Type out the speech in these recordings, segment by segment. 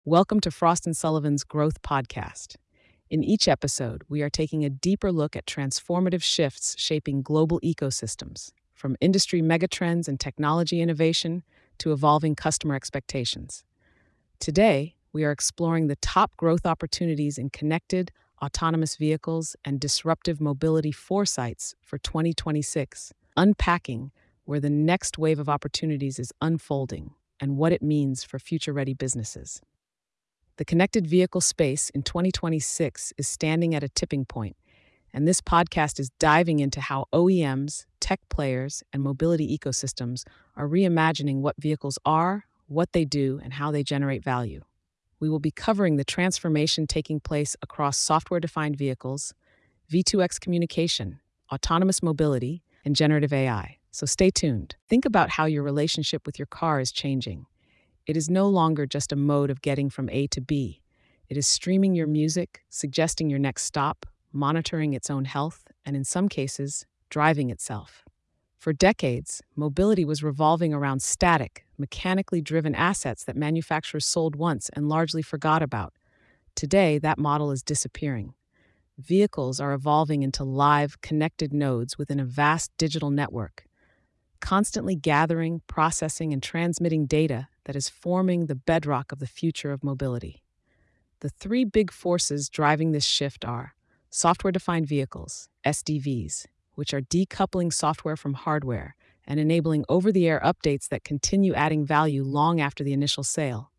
Welcome to Frost and Sullivan's Growth Podcast. In each episode, we are taking a deeper look at transformative shifts shaping global ecosystems, from industry megatrends and technology innovation to evolving customer expectations. Today, we are exploring the top growth opportunities in connected, autonomous vehicles and disruptive mobility foresights for 2026, unpacking where the next wave of opportunities is unfolding and what it means for future-ready businesses. The connected vehicle space in 2026 is standing at a tipping point, and this podcast is diving into how OEMs, tech players, and mobility ecosystems are reimagining what vehicles are, what they do, and how they generate value. We will be covering the transformation taking place across software-defined vehicles, V2X communication, autonomous mobility, and generative AI. So stay tuned. Think about how your relationship with your car is changing. It is no longer just a mode of getting from A to B. It is streaming your music, suggesting your next stop, monitoring its own health, and in some cases, driving itself. For decades, mobility was revolving around static, mechanically driven assets that manufacturers sold once and largely forgot about. Today, that model is disappearing. Vehicles are evolving into live, connected nodes within a vast digital network, constantly gathering, processing, and transmitting data that is forming the bedrock of the future of mobility. The three big forces driving this shift are software-defined vehicles, SDVs, which are decoupling software from hardware and enabling over-the-air updates that continue adding value long after the initial sale.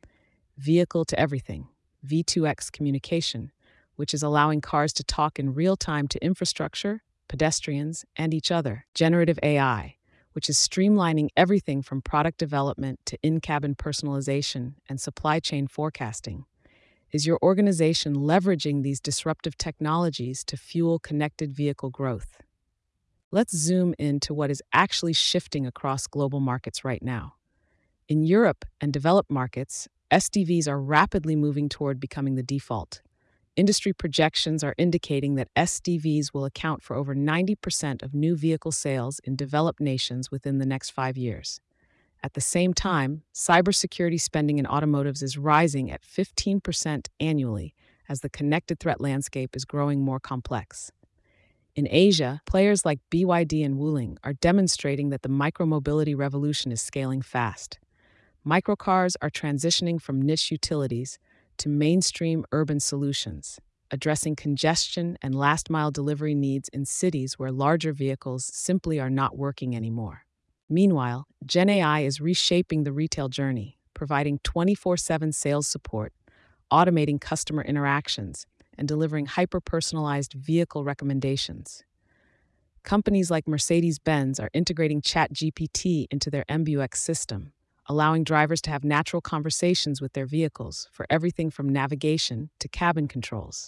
Vehicle-to-everything, V2X communication, which is allowing cars to talk in real time to infrastructure, pedestrians, and each other. Generative AI, which is streamlining everything from product development to in-cabin personalization and supply chain forecasting. Is your organization leveraging these disruptive technologies to fuel connected vehicle growth? Let's zoom into what is actually shifting across global markets right now. In Europe and developed markets, SDVs are rapidly moving toward becoming the default. Industry projections are indicating that SDVs will account for over 90% of new vehicle sales in developed nations within the next 5 years. At the same time, cybersecurity spending in automotives is rising at 15% annually as the connected threat landscape is growing more complex. In Asia, players like BYD and Wuling are demonstrating that the micromobility revolution is scaling fast. Microcars are transitioning from niche utilities to mainstream urban solutions, addressing congestion and last-mile delivery needs in cities where larger vehicles simply are not working anymore. Meanwhile, Gen AI is reshaping the retail journey, providing 24/7 sales support, automating customer interactions, and delivering hyper-personalized vehicle recommendations. Companies like Mercedes-Benz are integrating ChatGPT into their MBUX system, allowing drivers to have natural conversations with their vehicles for everything from navigation to cabin controls.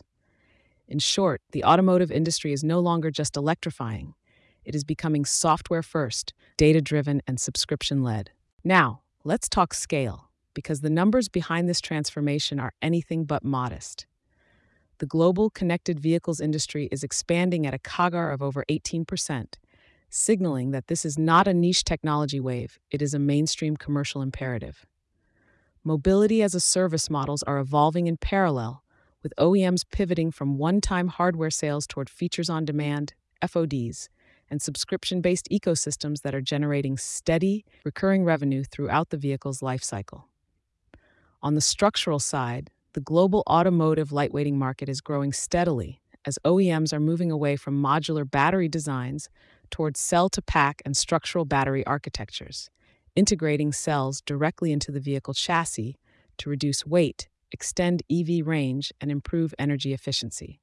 In short, the automotive industry is no longer just electrifying. It is becoming software-first, data-driven, and subscription-led. Now, let's talk scale, because the numbers behind this transformation are anything but modest. The global connected vehicles industry is expanding at a CAGR of over 18%, signaling that this is not a niche technology wave, it is a mainstream commercial imperative. Mobility as a service models are evolving in parallel, with OEMs pivoting from one-time hardware sales toward features on demand, FODs, and subscription-based ecosystems that are generating steady, recurring revenue throughout the vehicle's lifecycle. On the structural side, the global automotive lightweighting market is growing steadily as OEMs are moving away from modular battery designs towards cell-to-pack and structural battery architectures, integrating cells directly into the vehicle chassis to reduce weight, extend EV range, and improve energy efficiency.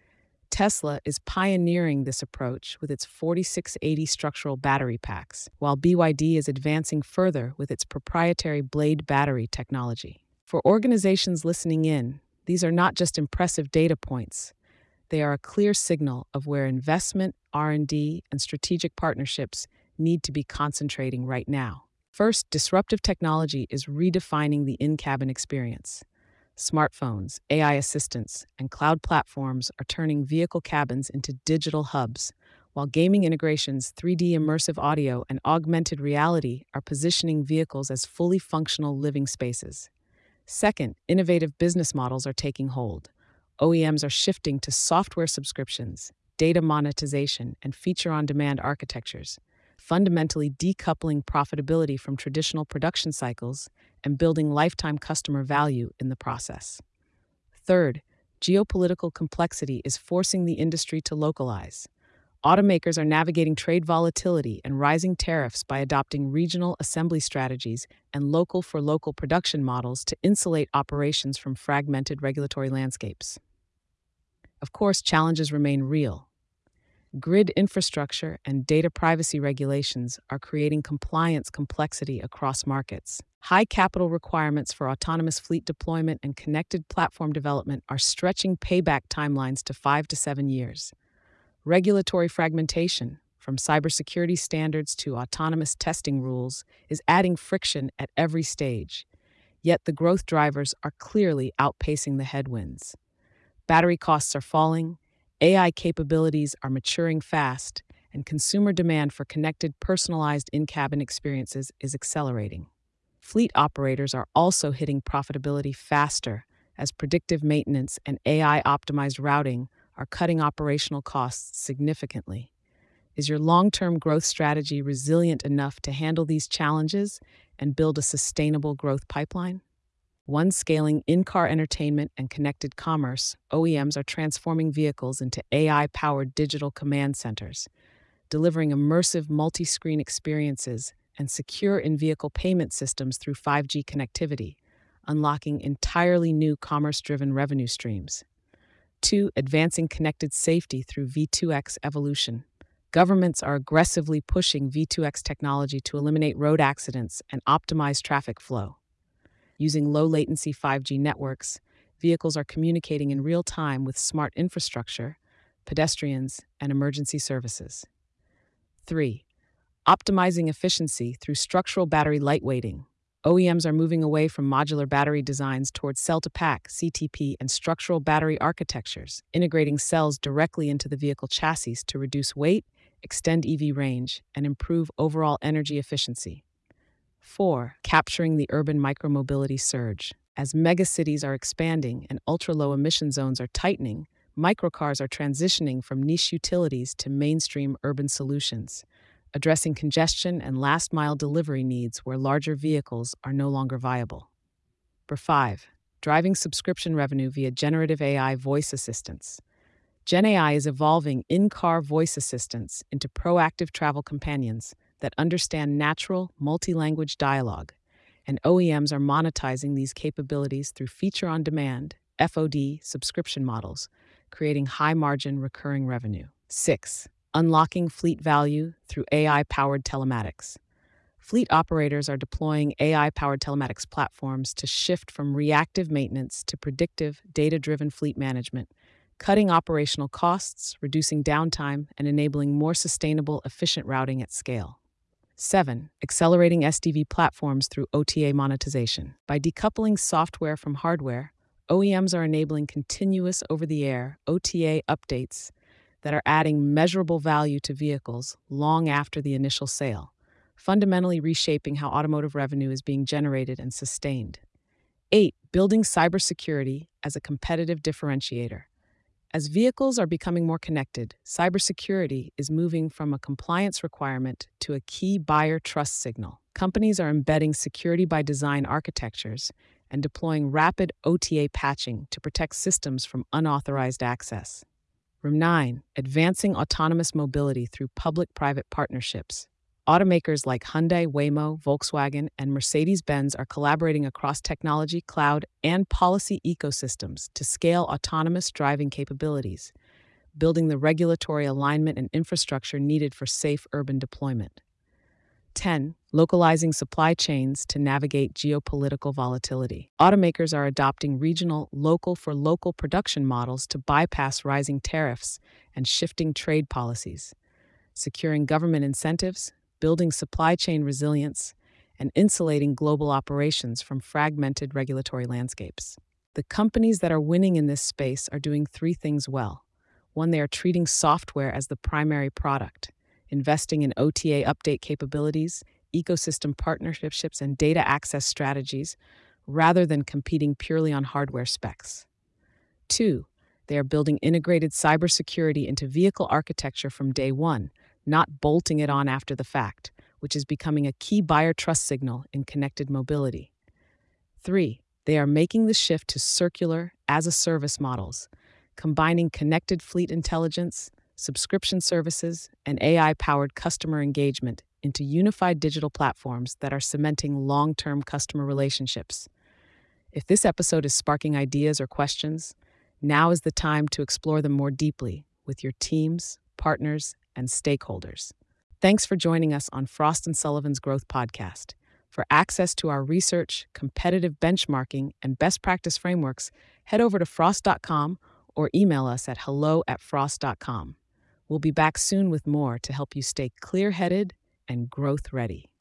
Tesla is pioneering this approach with its 4680 structural battery packs, while BYD is advancing further with its proprietary Blade battery technology. For organizations listening in, these are not just impressive data points. They are a clear signal of where investment, R&D, and strategic partnerships need to be concentrating right now. First, disruptive technology is redefining the in-cabin experience. Smartphones, AI assistants, and cloud platforms are turning vehicle cabins into digital hubs, while gaming integrations, 3D immersive audio, and augmented reality are positioning vehicles as fully functional living spaces. Second, innovative business models are taking hold. OEMs are shifting to software subscriptions, data monetization, and feature on demand architectures, fundamentally decoupling profitability from traditional production cycles and building lifetime customer value in the process. Third, geopolitical complexity is forcing the industry to localize. Automakers are navigating trade volatility and rising tariffs by adopting regional assembly strategies and local for local production models to insulate operations from fragmented regulatory landscapes. Of course, challenges remain real. Grid infrastructure and data privacy regulations are creating compliance complexity across markets. High capital requirements for autonomous fleet deployment and connected platform development are stretching payback timelines to 5 to 7 years. Regulatory fragmentation, from cybersecurity standards to autonomous testing rules, is adding friction at every stage. Yet the growth drivers are clearly outpacing the headwinds. Battery costs are falling, AI capabilities are maturing fast, and consumer demand for connected, personalized in-cabin experiences is accelerating. Fleet operators are also hitting profitability faster as predictive maintenance and AI-optimized routing are cutting operational costs significantly. Is your long-term growth strategy resilient enough to handle these challenges and build a sustainable growth pipeline? One scaling in-car entertainment and connected commerce, OEMs are transforming vehicles into AI-powered digital command centers, delivering immersive multi-screen experiences and secure in-vehicle payment systems through 5G connectivity, unlocking entirely new commerce-driven revenue streams. 2. Advancing connected safety through V2X evolution. Governments are aggressively pushing V2X technology to eliminate road accidents and optimize traffic flow. Using low-latency 5G networks, vehicles are communicating in real time with smart infrastructure, pedestrians, and emergency services. 3. Optimizing efficiency through structural battery lightweighting. OEMs are moving away from modular battery designs towards cell-to-pack, CTP, and structural battery architectures, integrating cells directly into the vehicle chassis to reduce weight, extend EV range, and improve overall energy efficiency. 4. Capturing the urban micromobility surge. As megacities are expanding and ultra-low emission zones are tightening, microcars are transitioning from niche utilities to mainstream urban solutions, addressing congestion and last-mile delivery needs where larger vehicles are no longer viable. 5. Driving subscription revenue via generative AI voice assistants. Gen AI is evolving in-car voice assistants into proactive travel companions that understand natural, multi-language dialogue, and OEMs are monetizing these capabilities through feature-on-demand, FOD, subscription models, creating high-margin recurring revenue. 6. Unlocking fleet value through AI-powered telematics. Fleet operators are deploying AI-powered telematics platforms to shift from reactive maintenance to predictive, data-driven fleet management, cutting operational costs, reducing downtime, and enabling more sustainable, efficient routing at scale. 7. Accelerating SDV platforms through OTA monetization. By decoupling software from hardware, OEMs are enabling continuous over-the-air OTA updates that are adding measurable value to vehicles long after the initial sale, fundamentally reshaping how automotive revenue is being generated and sustained. 8. Building cybersecurity as a competitive differentiator. As vehicles are becoming more connected, cybersecurity is moving from a compliance requirement to a key buyer trust signal. Companies are embedding security by design architectures and deploying rapid OTA patching to protect systems from unauthorized access. 9. Advancing autonomous mobility through public-private partnerships. Automakers like Hyundai, Waymo, Volkswagen, and Mercedes-Benz are collaborating across technology, cloud, and policy ecosystems to scale autonomous driving capabilities, building the regulatory alignment and infrastructure needed for safe urban deployment. 10. Localizing supply chains to navigate geopolitical volatility. Automakers are adopting regional, local-for-local production models to bypass rising tariffs and shifting trade policies, securing government incentives, building supply chain resilience, and insulating global operations from fragmented regulatory landscapes. The companies that are winning in this space are doing 3 things well. 1, they are treating software as the primary product, investing in OTA update capabilities, ecosystem partnerships, and data access strategies, rather than competing purely on hardware specs. 2. They are building integrated cybersecurity into vehicle architecture from day one, not bolting it on after the fact, which is becoming a key buyer trust signal in connected mobility. 3. They are making the shift to circular as-a-service models, combining connected fleet intelligence, subscription services, and AI-powered customer engagement into unified digital platforms that are cementing long-term customer relationships. If this episode is sparking ideas or questions, now is the time to explore them more deeply with your teams, partners, and stakeholders. Thanks for joining us on Frost & Sullivan's Growth Podcast. For access to our research, competitive benchmarking, and best practice frameworks, head over to frost.com or email us at hello@frost.com. We'll be back soon with more to help you stay clear-headed and growth-ready.